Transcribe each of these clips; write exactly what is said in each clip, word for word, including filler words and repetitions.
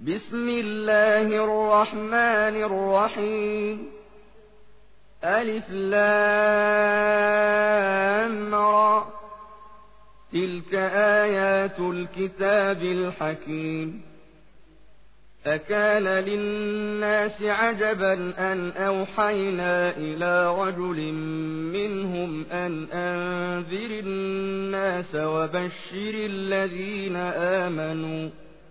بسم الله الرحمن الرحيم ألف لام را تلك آيات الكتاب الحكيم أكان للناس عجبا أن أوحينا إلى رجل منهم أن أنذر الناس وبشر الذين آمنوا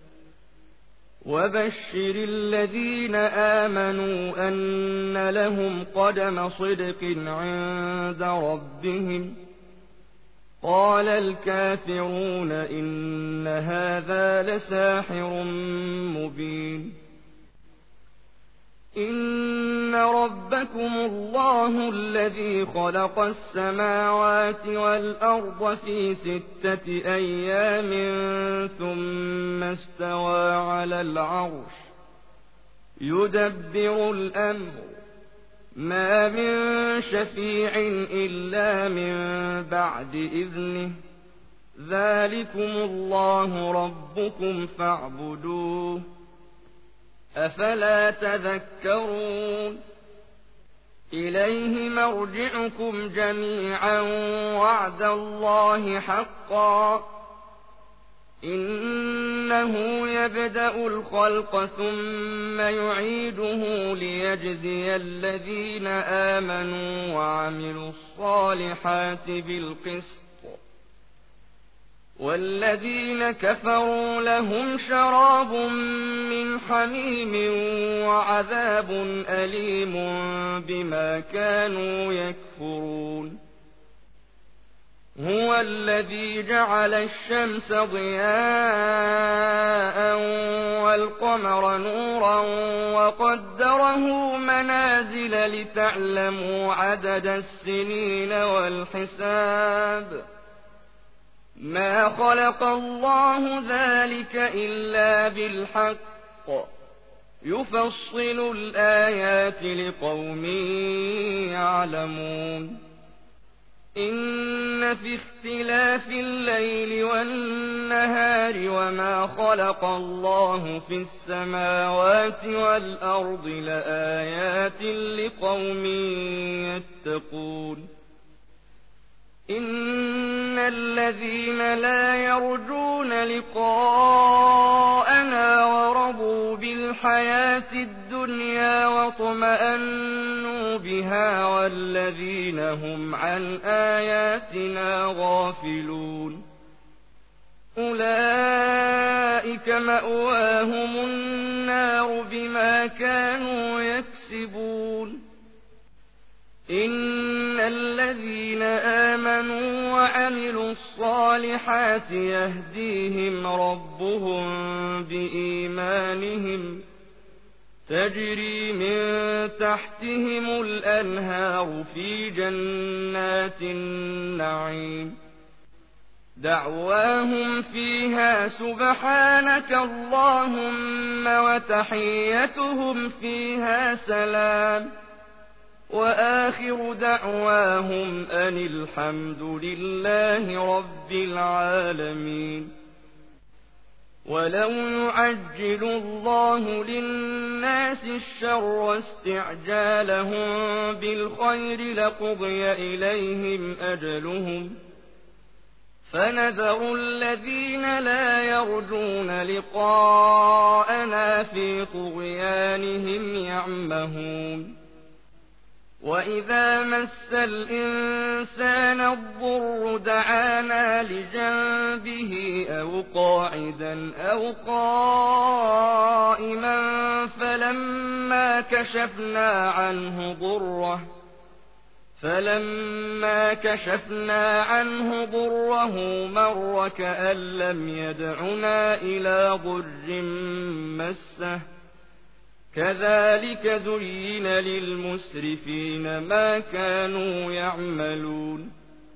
وبشر الذين آمنوا أن لهم قدم صدق عند ربهم قال الكافرون إن هذا لساحر مبين إن ربكم الله الذي خلق السماوات والأرض في ستة أيام ثم استوى على العرش يدبر الأمر ما من شفيع إلا من بعد إذنه ذلكم الله ربكم فاعبدوه أفلا تذكرون إليه مرجعكم جميعا وعد الله حقا إنه يبدأ الخلق ثم يعيده ليجزي الذين آمنوا وعملوا الصالحات بالقسط والذين كفروا لهم شراب من حميم وعذاب أليم بما كانوا يكفرون هو الذي جعل الشمس ضياء والقمر نورا وقدره منازل لتعلموا عدد السنين والحساب ما خلق الله ذلك إلا بالحق يفصل الآيات لقوم يعلمون إن في اختلاف الليل والنهار وما خلق الله في السماوات والأرض لآيات لقوم يتقون إن الذين لا يرجون لقاءنا ورضوا بالحياة الدنيا واطمأنوا بها والذين هم عن آياتنا غافلون أولئك مأواهم النار بما كانوا يكسبون إن الذين آمنوا وعملوا الصالحات يهديهم ربهم بإيمانهم تجري من تحتهم الأنهار في جنات النعيم دعواهم فيها سبحانك اللهم وتحيتهم فيها سلام وآخر دعواهم أن الحمد لله رب العالمين ولو يعجل الله للناس الشر استعجالهم بالخير لقضي إليهم أجلهم فنذر الذين لا يرجون لقاءنا في طغيانهم يعمهون وإذا مس الإنسان الضر دعانا لجنبه أو قاعدا أو قائما فلما كشفنا عنه ضره فلما كشفنا عنه ضره مر كأن لم يدعنا إلى ضر مسه كذلك زين للمسرفين ما كانوا يعملون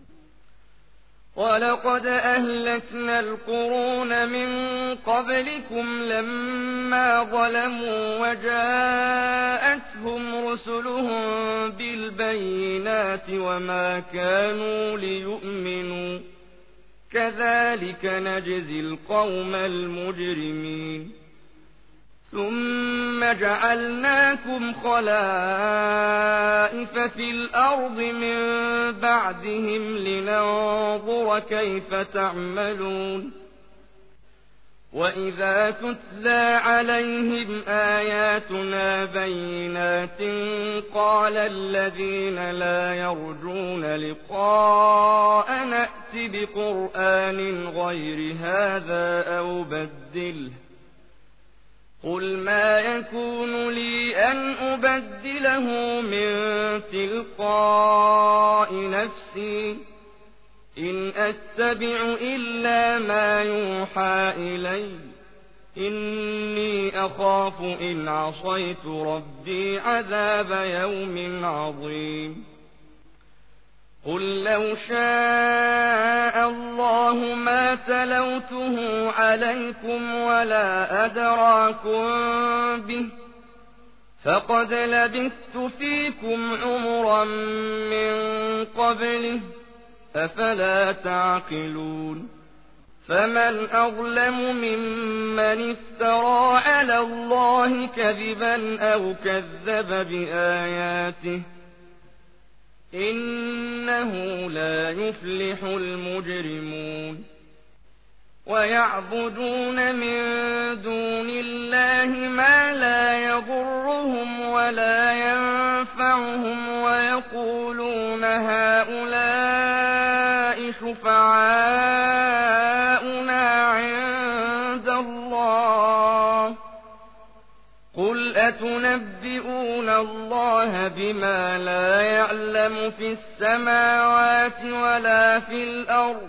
ولقد أهلكنا القرون من قبلكم لما ظلموا وجاءتهم رسلهم بالبينات وما كانوا ليؤمنوا كذلك نجزي القوم المجرمين جعلناكم خلائف في الأرض من بعدهم لننظر كيف تعملون وإذا تتلى عليهم آياتنا بينات قال الذين لا يرجون لقاء نأت بقرآن غير هذا أو بدله قل ما يكون لي أن أبدله من تلقاء نفسي إن أتبع إلا ما يوحى إلي إني أخاف إن عصيت ربي عذاب يوم عظيم قل لو شاء الله ما تلوته عليكم ولا أدراكم به فقد لبثت فيكم عمرا من قبله أفلا تعقلون فمن أظلم ممن افترى على الله كذبا أو كذب بآياته إنه لا يفلح المجرمون ويعبدون من دون الله ما لا يضرهم ولا ينفعهم ويقولون هؤلاء شفعاؤنا عند الله قل أتنبئون الله بما لا يعلم في السماوات ولا في الأرض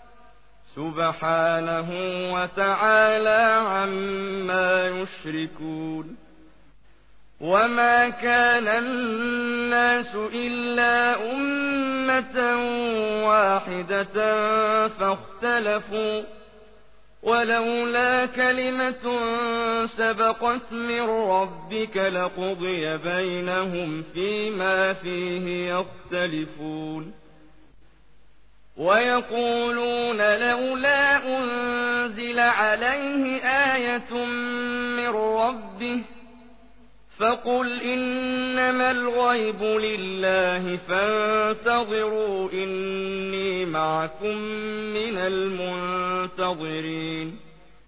سبحانه وتعالى عما يشركون وما كان الناس إلا أمة واحدة فاختلفوا ولولا كلمة سبقت من ربك لقضي بينهم فيما فيه يختلفون ويقولون لولا أنزل عليه آية من ربه فقل إنما الغيب لله فانتظروا إني معكم من المنتظرين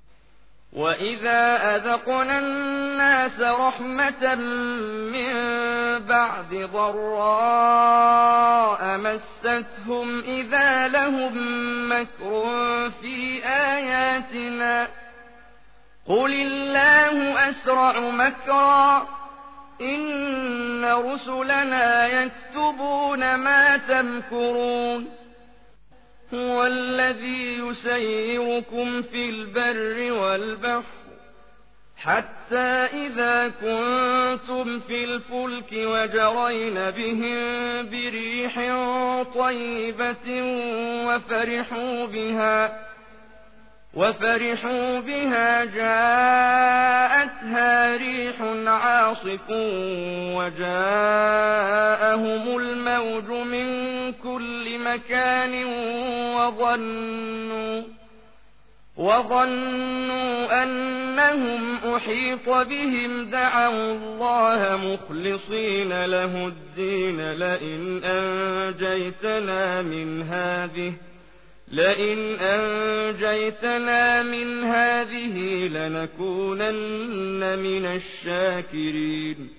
وإذا أذقنا الناس رحمة من بعد ضراء مستهم إذا لهم مكر في آياتنا قل الله أسرع مكرا إن رسلنا يكتبون ما تمكرون هو الذي يسيركم في البر والبحر حتى إذا كنتم في الفلك وجرين بهم بريح طيبة وفرحوا بها وفرحوا بها جاءتها ريح عاصف وجاءهم الموج من كل مكان وظنوا وظنوا أنهم أحيط بهم دعوا الله مخلصين له الدين لئن أنجيتنا من هذه لئن أنجيتنا من هذه لنكونن من الشاكرين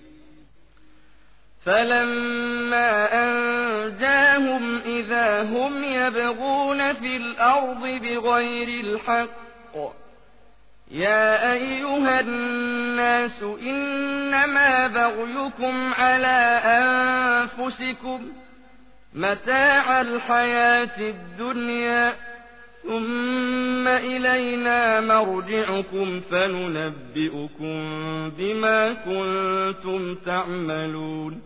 فلما أنجاهم إذا هم يبغون في الأرض بغير الحق يا أيها الناس إنما بغيكم على أنفسكم متاع الحياة الدنيا ثم إلينا مرجعكم فننبئكم بما كنتم تعملون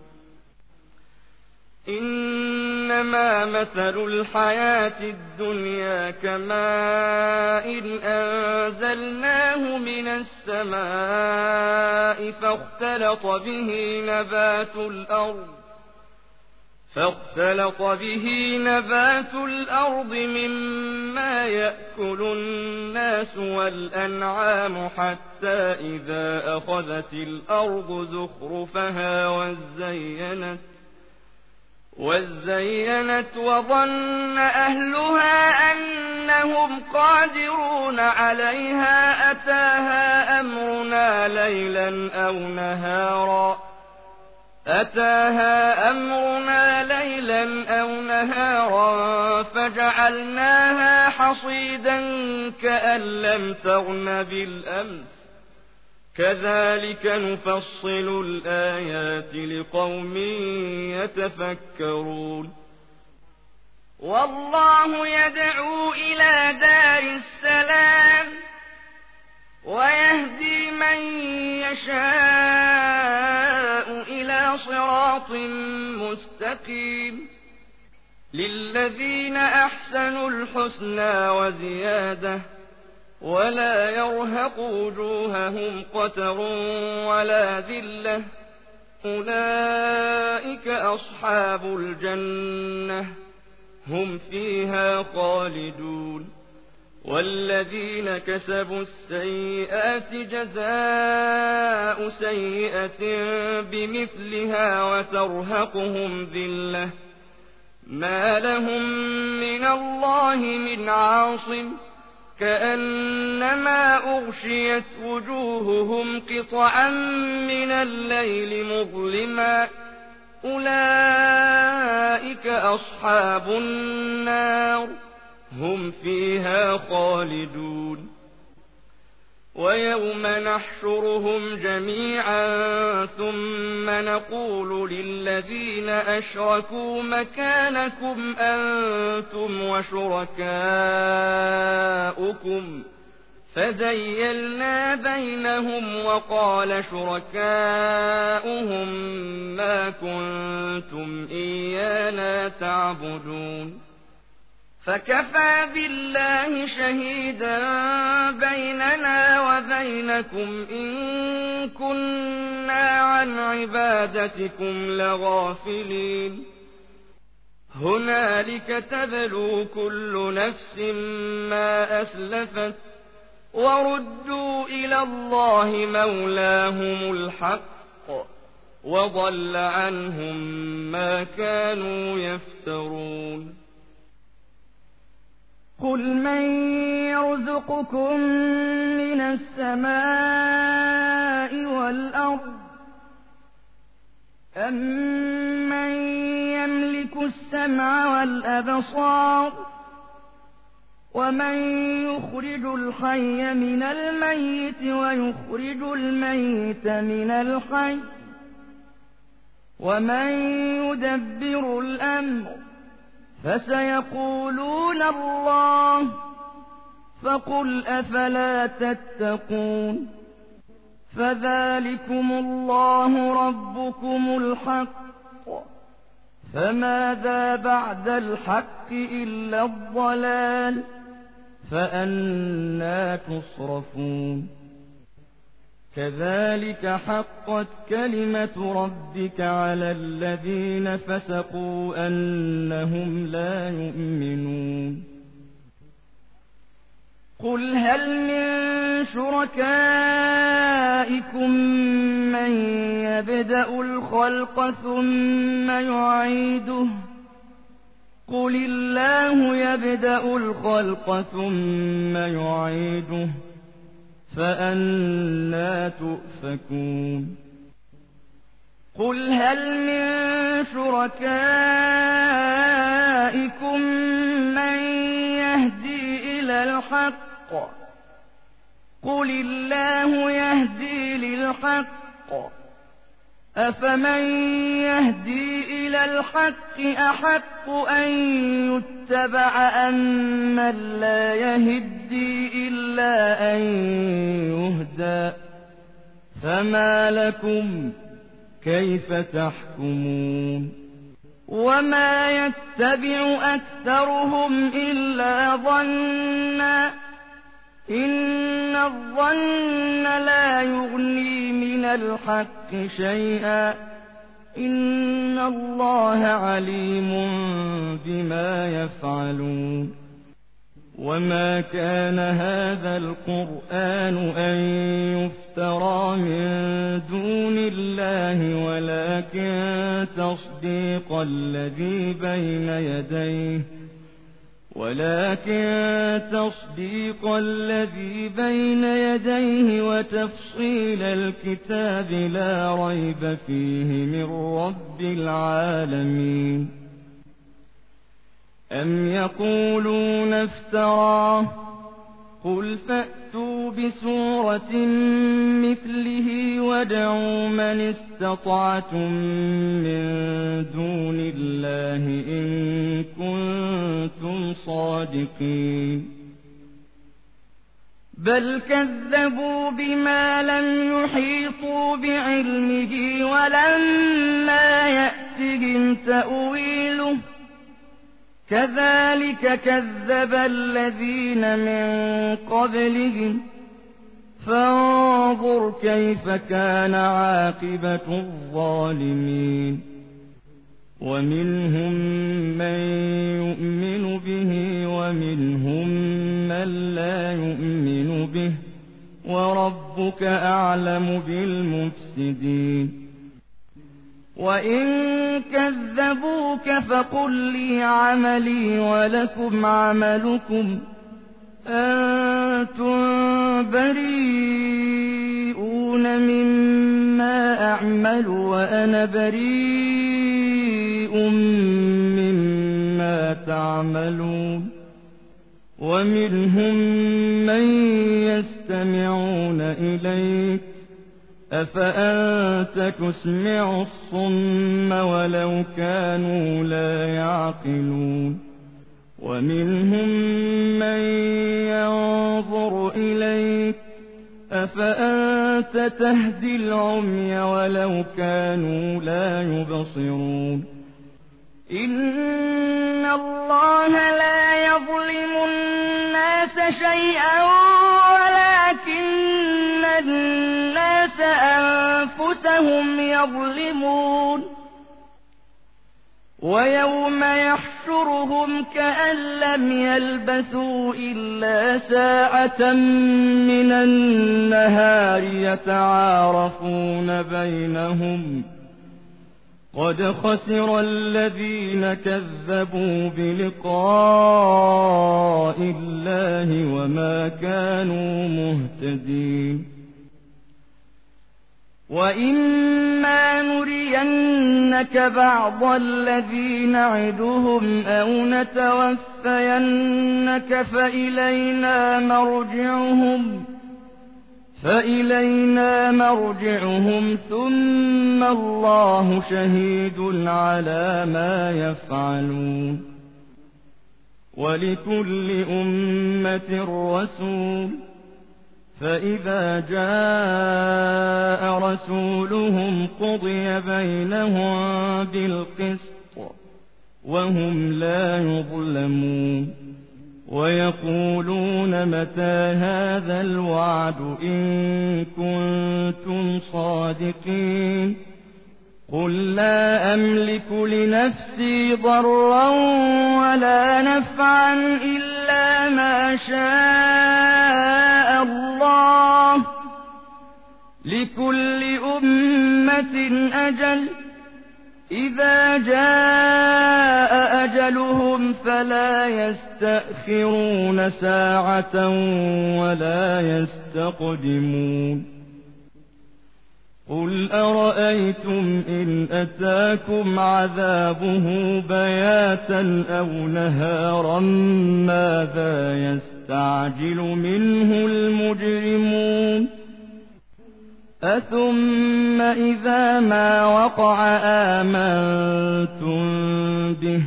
إنما مثل الحياة الدنيا كماء إن أنزلناه من السماء فاختلط به نبات الأرض فاختلط به نبات الأرض مما يأكل الناس والأنعام حتى إذا أخذت الأرض زخرفها وزينت وزينت وظن أهلها أنهم قادرون عليها أتاها أمرنا ليلا أو نهارا أتاها أمرنا ليلا أو نهارا فجعلناها حصيدا كأن لم تغن بالأمس كذلك نفصل الآيات لقوم يتفكرون والله يدعو إلى دار السلام ويهدي من يشاء إلى صراط مستقيم للذين أحسنوا الحسنى وزيادة ولا يرهق وجوههم قتر ولا ذلة أولئك أصحاب الجنة هم فيها خالدون والذين كسبوا السيئات جزاء سيئة بمثلها وترهقهم ذلة ما لهم من الله من عاصم كأنما أغشيت وجوههم قطعا من الليل مظلما أولئك أصحاب النار هم فيها خالدون ويوم نحشرهم جميعا ثم نقول للذين أشركوا مكانكم أنتم وشركاؤكم فزيلنا بينهم وقال شركاؤهم ما كنتم إيانا تعبدون فكفى بالله شهيدا بيننا وبينكم إن كنا عن عبادتكم لغافلين هنالك تبلو كل نفس ما أسلفت وردوا إلى الله مولاهم الحق وضل عنهم ما كانوا يفترون قل من يرزقكم من السماء والأرض أمن يملك السمع والأبصار ومن يخرج الحي من الميت ويخرج الميت من الحي ومن يدبر الأمر فسيقولون الله فقل أفلا تتقون فذلكم الله ربكم الحق فماذا بعد الحق إلا الضلال فأنى تصرفون كذلك حقت كلمة ربك على الذين فسقوا أنهم لا يؤمنون قل هل من شركائكم من يبدأ الخلق ثم يعيده قل الله يبدأ الخلق ثم يعيده فأنى تؤفكون قل هل من شركائكم من يهدي إلى الحق قل الله يهدي للحق أفمن يهدي إلى الحق أحق أن يتبع أمن لا يهدي إلا أن يهدى فما لكم كيف تحكمون وما يتبع أكثرهم إلا ظنا إن الظن لا يغني من الحق شيئا إن الله عليم بما يفعلون وما كان هذا القرآن أن يفترى من دون الله ولكن تصديق الذي بين يديه ولكن تصديق الذي بين يديه وتفصيل الكتاب لا ريب فيه من رب العالمين أم يقولون افتراه قل فأتوا بسورة مثله وادعوا من استطعتم من دون الله إن كنتم صادقين بل كذبوا بما لم يحيطوا بعلمه ولما يأتهم تأويله كذلك كذب الذين من قبلهم فانظر كيف كان عاقبة الظالمين ومنهم من يؤمن به ومنهم من لا يؤمن به وربك أعلم بالمفسدين وإن كذبوك فقل لي عملي ولكم عملكم أنتم بريئون مما أعمل وأنا بريء مما تعملون ومنهم من يستمعون إليك أفأنت تسمع الصم ولو كانوا لا يعقلون ومنهم من ينظر إليك أفأنت تهدي العمي ولو كانوا لا يبصرون إن الله لا يظلم الناس شيئا ولكن الناس أنفسهم يظلمون ويوم يحشرهم كأن لم يلبثوا إلا ساعة من النهار يتعارفون بينهم قد خسر الذين كذبوا بلقاء الله وما كانوا مهتدين وإما نرينك بعض الذي نعدهم أو نتوفينك فإلينا مرجعهم فإلينا مرجعهم ثم الله شهيد على ما يفعلون ولكل أمة رسول فإذا جاء رسولهم قضي بينهم بالقسط وهم لا يظلمون ويقولون متى هذا الوعد إن كنتم صادقين قل لا أملك لنفسي ضرا ولا نفعا إلا ما شاء الله لكل أمة أجل إذا جاء أجلهم فلا يستأخرون ساعة ولا يستقدمون قل أرأيتم إن أتاكم عذابه بياتا أو نهارا ماذا يستعجل منه المجرمون أثم إذا ما وقع آمنتم به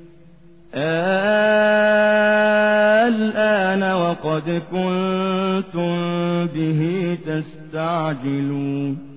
الآن وقد كنتم به تستعجلون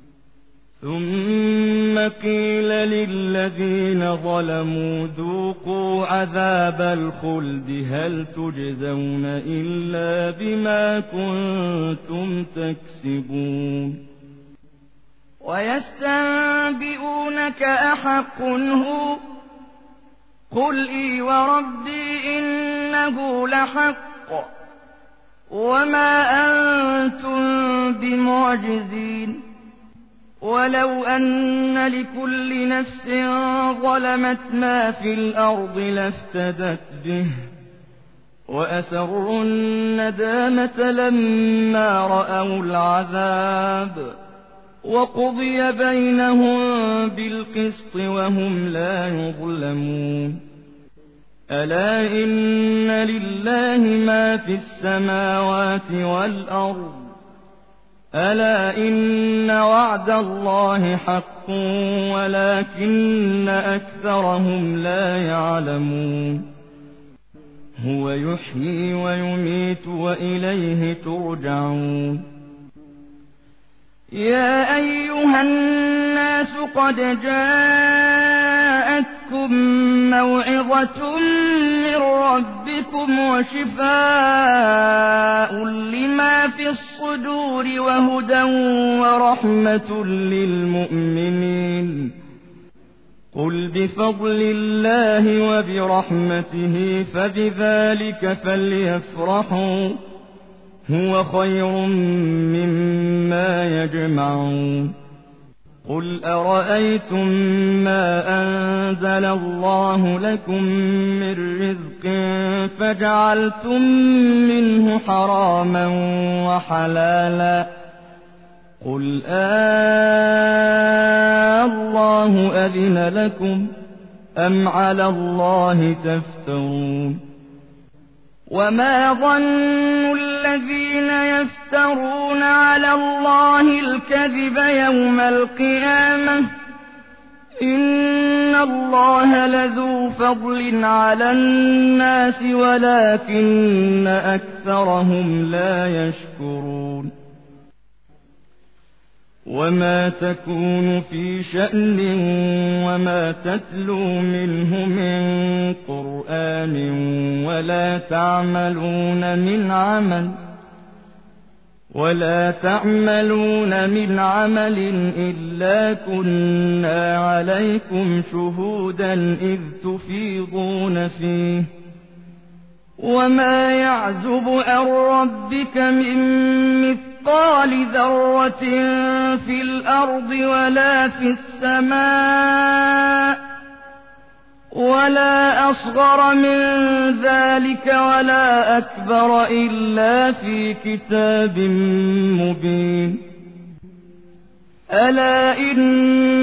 ثم قيل للذين ظلموا ذوقوا عذاب الخلد هل تجزون إلا بما كنتم تكسبون ويستنبئونك أحق هو قل إي وربي إنه لحق وما أنتم بمعجزين ولو أن لكل نفس ظلمت ما في الأرض لافتدت به وأسروا الندامة لما رأوا العذاب وقضي بينهم بالقسط وهم لا يظلمون ألا إن لله ما في السماوات والأرض ألا إن وعد الله حق ولكن أكثرهم لا يعلمون هو يحيي ويميت وإليه ترجعون يا أيها الناس قد جاءتكم موعظة من ربكم وشفاء لما في الصدور وهدى ورحمة للمؤمنين قل بفضل الله وبرحمته فبذلك فليفرحوا هو خير مما يجمعون قل أرأيتم ما أنزل الله لكم من رزق فجعلتم منه حراما وحلالا قل آه الله أذن لكم أم على الله تفترون وما ظن الذين يفترون على الله الكذب يوم القيامة إن الله لذو فضل على الناس ولكن أكثرهم لا يشكرون وما تكون في شأن وما تتلو منه من قرآن ولا تعملون من عمل ولا تعملون من عمل إلا كنا عليكم شهودا إذ تفيضون فيه وما يعزب عن ربك من مثقال ذرة في الأرض ولا في السماء ولا أصغر من ذلك ولا أكبر إلا في كتاب مبين ألا إن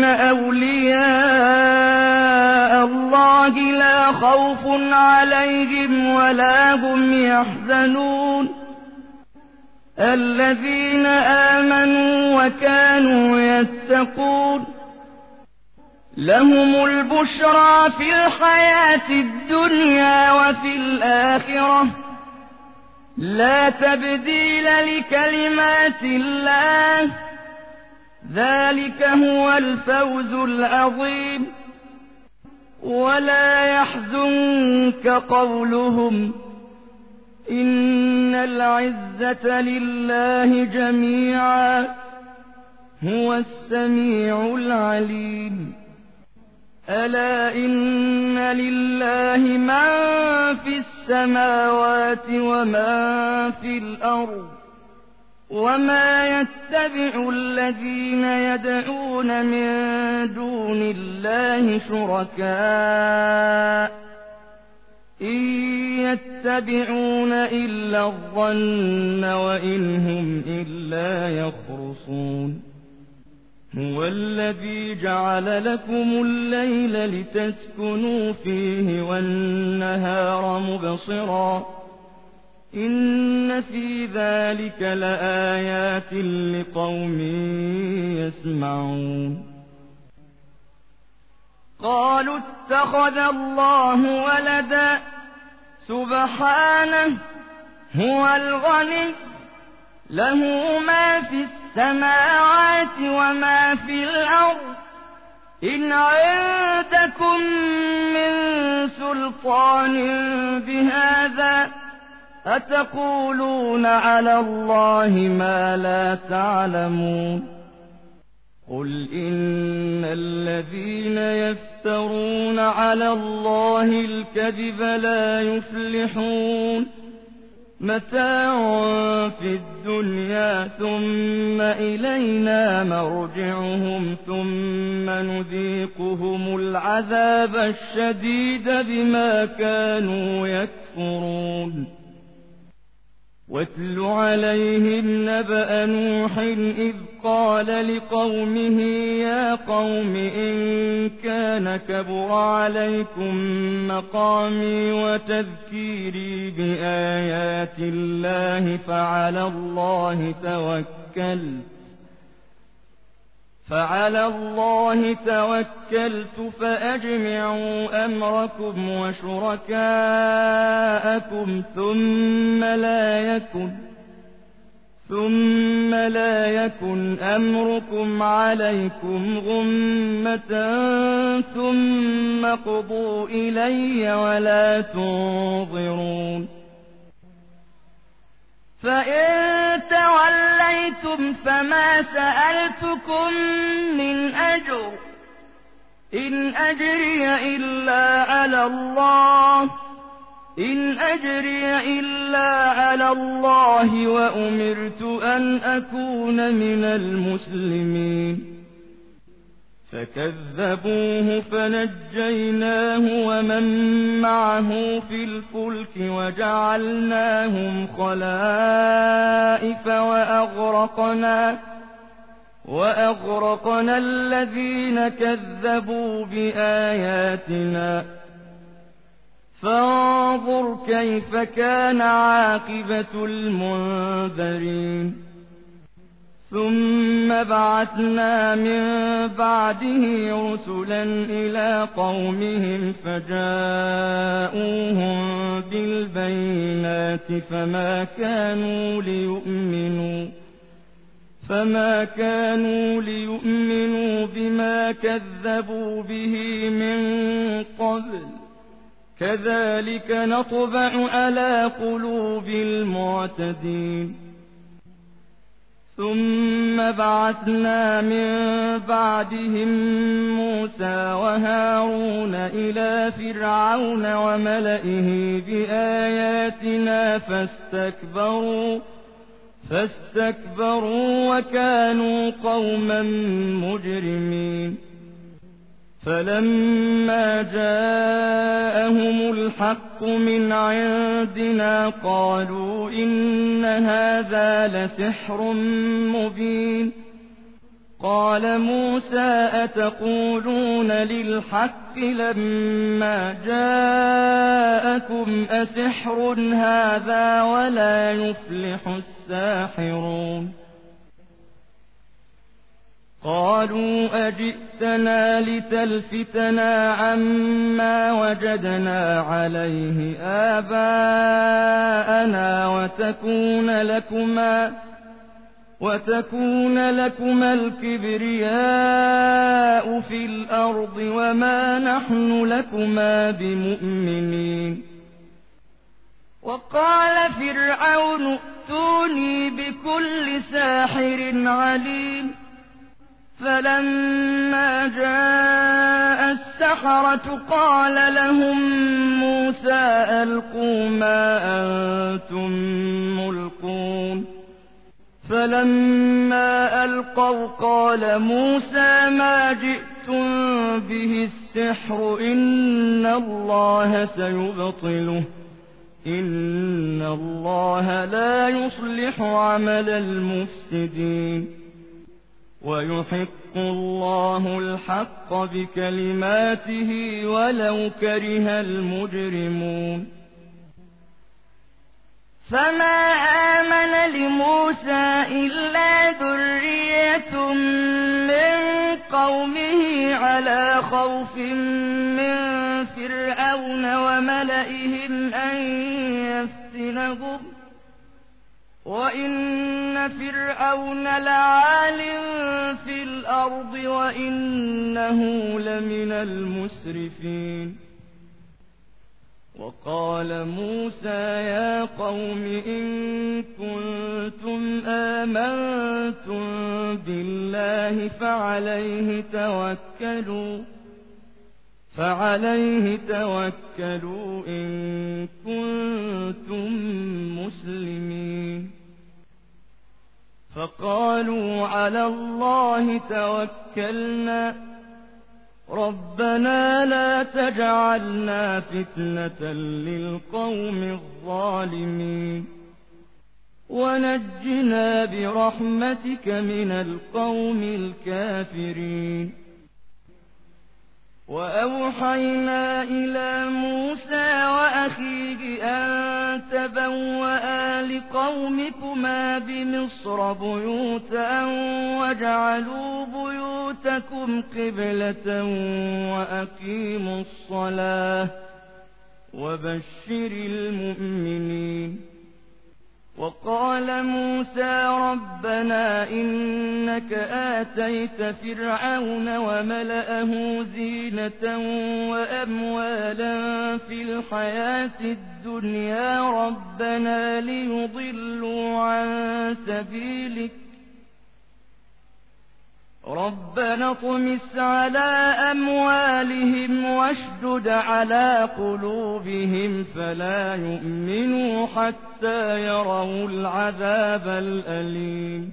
أولياء الله لا خوف عليهم ولا هم يحزنون الذين آمنوا وكانوا يتقون لهم البشرى في الحياة الدنيا وفي الآخرة لا تبديل لكلمات الله ذلك هو الفوز العظيم ولا يحزنك قولهم إن العزة لله جميعا هو السميع العليم ألا إن لله من في السماوات وما في الأرض وما يتبع الذين يدعون من دون الله شركاء إن يتبعون إلا الظن وإن هم إلا يخرصون هو الذي جعل لكم الليل لتسكنوا فيه والنهار مبصرا إن في ذلك لآيات لقوم يسمعون قالوا اتخذ الله ولدا سبحانه هو الغني له ما في السماوات وما في الأرض إن عندكم من سلطان بهذا أتقولون على الله ما لا تعلمون قل إن الذين يفترون على الله الكذب لا يفلحون متاع في الدنيا ثم إلينا مرجعهم ثم نذيقهم العذاب الشديد بما كانوا يكفرون واتل عليهم نبأ نوح إذ قال لقومه يا قوم إن كان كبر عليكم مقامي وتذكيري بآيات الله فعلى الله توكلت فعلى الله توكلت فأجمعوا أمركم وشركاءكم ثم لا يكن ثم لا يكن أمركم عليكم غمة ثم قضوا إلي ولا تنظرون فإن توليتم فما سألتكم من أجر إن أجري إلا على الله إن أجري إلا على الله وأمرت أن أكون من المسلمين فكذبوه فنجيناه ومن معه في الفلك وجعلناهم خلائف وأغرقنا وأغرقنا الذين كذبوا بآياتنا فانظر كيف كان عاقبة المنذرين ثم بعثنا من بعده رسلا إلى قومهم فجاءوهم بالبينات فما كانوا ليؤمنوا فما كانوا ليؤمنوا بما كذبوا به من قبل كذلك نطبع على قلوب المعتدين ثم بعثنا من بعدهم موسى وهارون إلى فرعون وملئه بآياتنا فاستكبروا فاستكبروا وكانوا قوما مجرمين فلما جاءهم الحق من عندنا قالوا إن هذا لسحر مبين قال موسى أتقولون للحق لما جاءكم أسحر هذا ولا يفلح الساحرون قالوا أجئتنا لتلفتنا عما وجدنا عليه آباءنا وتكون لكما وتكون لكما الكبرياء في الأرض وما نحن لكما بمؤمنين وقال فرعون ائتوني بكل ساحر عليم فلما جاء السحرة قال لهم موسى ألقوا ما أنتم ملقون فلما ألقوا قال موسى ما جئتم به السحر إن الله سيبطله إن الله لا يصلح عمل المفسدين ويحق الله الحق بكلماته ولو كره المجرمون فما آمن لموسى إلا ذرية من قومه على خوف من فرعون وملئهم أن يفتنهم وإن فرعون لعال في الأرض وإنه لمن المسرفين وقال موسى يا قوم إن كنتم آمنتم بالله فعليه توكلوا فعليه توكلوا إن كنتم مسلمين فقالوا على الله توكلنا ربنا لا تجعلنا فتنة للقوم الظالمين ونجنا برحمتك من القوم الكافرين وأوحينا إلى موسى وأخيه أن تبوأ لقومكما بمصر بيوتا واجعلوا بيوتكم قبلة وأقيموا الصلاة وبشر المؤمنين وقال موسى ربنا إنك آتيت فرعون وملأه زينة وأموالا في الحياة الدنيا ربنا ليضلوا عن سبيلك ربنا اطمس على أموالهم واشدد على قلوبهم فلا يؤمنوا حتى يروا العذاب الأليم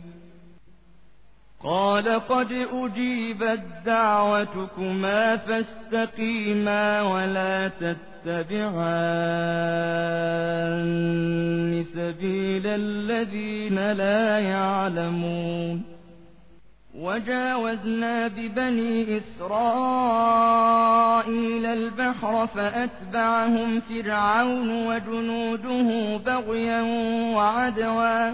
قال قد أجيبت دعوتكما فاستقيما ولا تتبعان سبيل الذين لا يعلمون وجاوزنا ببني إسرائيل البحر فأتبعهم فرعون وجنوده بغيا وعدوا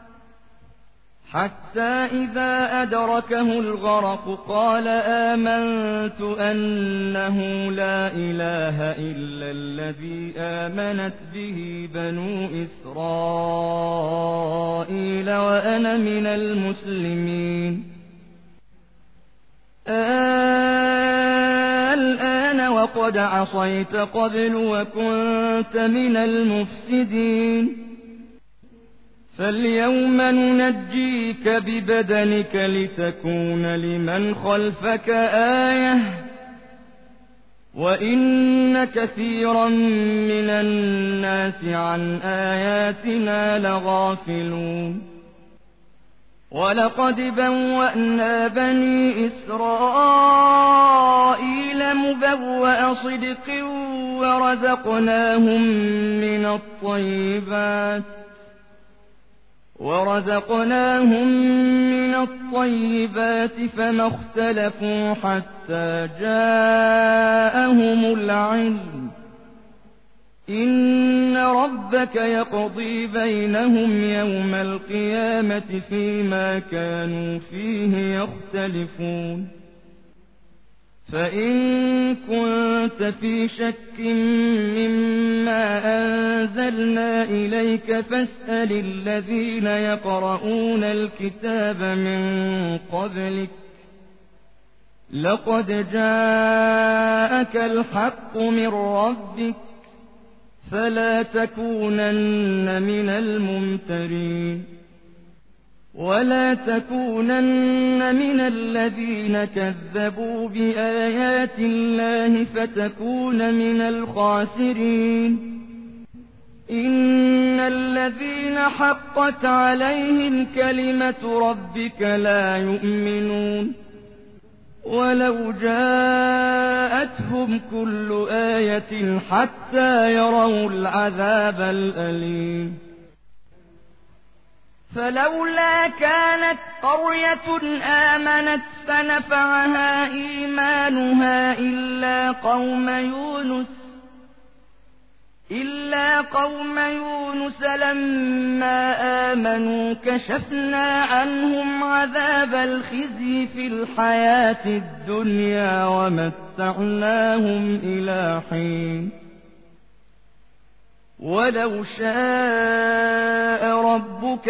حتى إذا أدركه الغرق قال آمنت أنه لا إله إلا الذي آمنت به بنو إسرائيل وأنا من المسلمين الآن وقد عصيت قبل وكنت من المفسدين فاليوم ننجيك ببدنك لتكون لمن خلفك آية وإن كثيرا من الناس عن آياتنا لغافلون ولقد بوأنا بني إسرائيل مبوأ صدق ورزقناهم من الطيبات ورزقناهم من الطيبات فما اختلفوا حتى جاءهم العلم إن ربك يقضي بينهم يوم القيامة فيما كانوا فيه يختلفون فإن كنت في شك مما أنزلنا إليك فاسأل الذين يقرؤون الكتاب من قبلك لقد جاءك الحق من ربك فلا تكونن من الممترين ولا تكونن من الذين كذبوا بآيات الله فتكون من الخاسرين إن الذين حقت عليهم كلمة ربك لا يؤمنون ولو جاءتهم كل آية حتى يروا العذاب الأليم فلولا كانت قرية آمنت فنفعها إيمانها إلا قوم يونس إلا قوم يونس لما آمنوا كشفنا عنهم عذاب الخزي في الحياة الدنيا ومتعناهم إلى حين ولو شاء ربك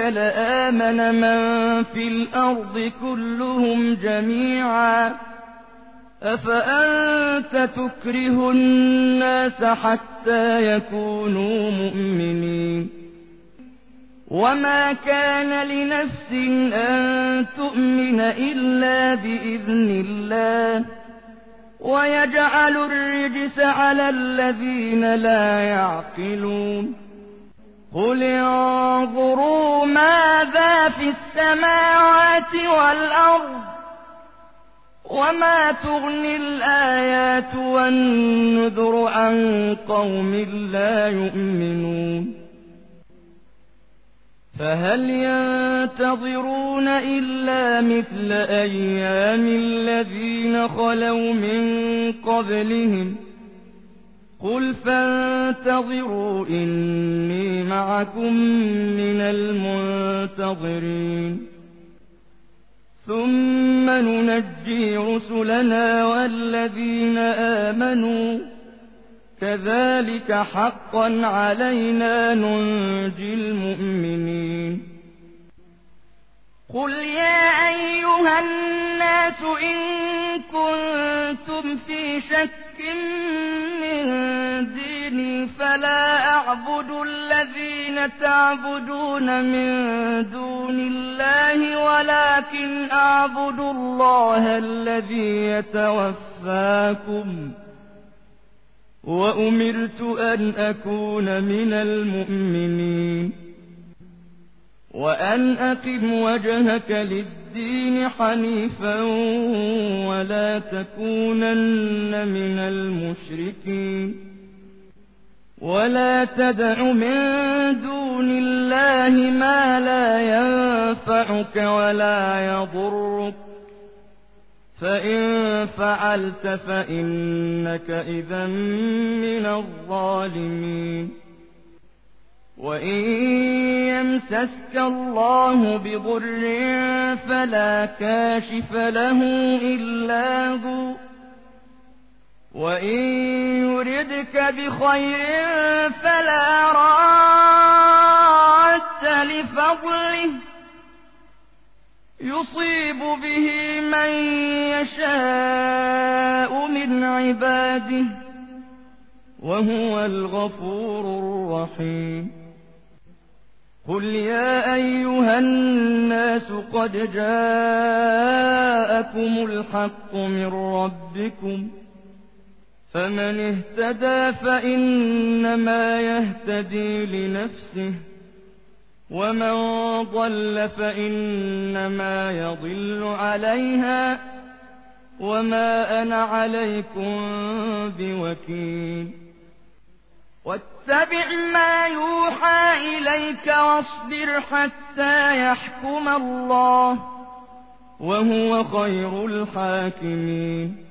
لآمن من في الأرض كلهم جميعا أفأنت تكره الناس حتى يكونوا مؤمنين وما كان لنفس أن تؤمن إلا بإذن الله ويجعل الرجس على الذين لا يعقلون قل انظروا ماذا في السماوات والأرض وما تغني الآيات والنذر عن قوم لا يؤمنون فهل ينتظرون إلا مثل أيام الذين خلوا من قبلهم قل فانتظروا إني معكم من المنتظرين ثم ننجي رسلنا والذين آمنوا كذلك حقا علينا ننجي المؤمنين قل يا أيها الناس إن كنتم في شك من ديني فلا أعبد الذين تعبدون من دون الله ولكن أعبد الله الذي يتوفاكم وأمرت أن أكون من المؤمنين وأن أقم وجهك للدين حنيفا ولا تكونن من المشركين ولا تدع من دون الله ما لا ينفعك ولا يضرك فإن فعلت فإنك إذا من الظالمين وإن يمسسك الله بضر فلا كاشف له إلا هو وإن يردك بخير فلا راد لفضله يصيب به من يشاء من عباده وهو الغفور الرحيم قل يا أيها الناس قد جاءكم الحق من ربكم فمن اهتدى فإنما يهتدي لنفسه ومن ضل فإنما يضل عليها وما أنا عليكم بوكيل واتبع ما يوحى إليك واصبر حتى يحكم الله وهو خير الحاكمين